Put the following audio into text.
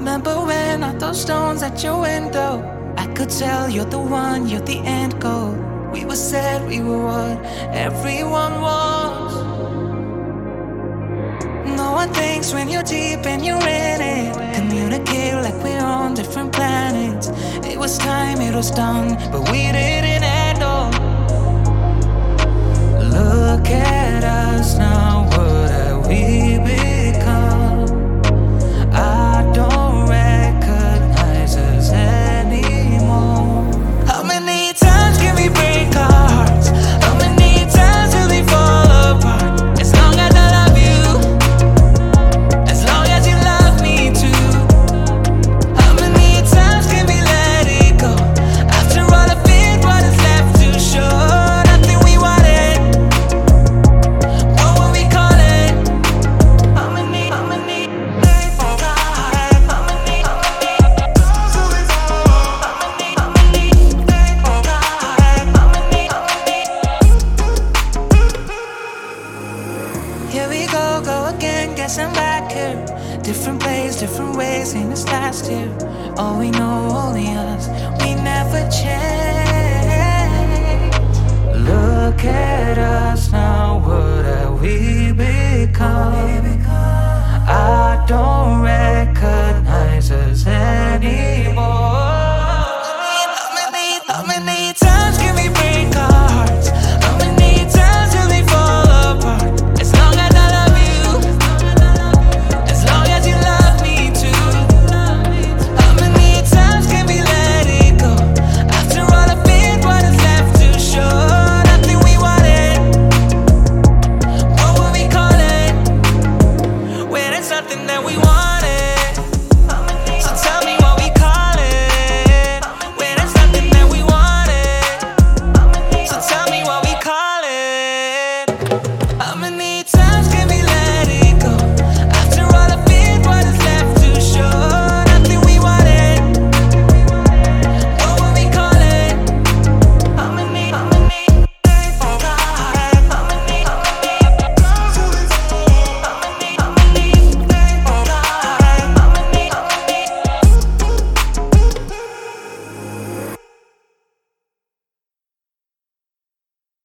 Remember when I threw stones at your window? I could tell you're the one, you're the end goal. We were said we were what everyone wants. No one thinks when you're deep and you're in it. Communicate like we're on different planets. It was time, it was done, but we didn't handle. Look at us now, what have we become? I don't recognize us anymore. How many times can we break our hearts? How many times till we fall apart? As long as I love you, as long as you love me too. How many times can we let it go? After all I feel, what is left to show? Nothing we wanted. What will we call it? How many break our heart? How many times till we fall apart? How many break our heart? How many Here we go again, guess I'm back here. Different place, different ways, ain't this last year. All we know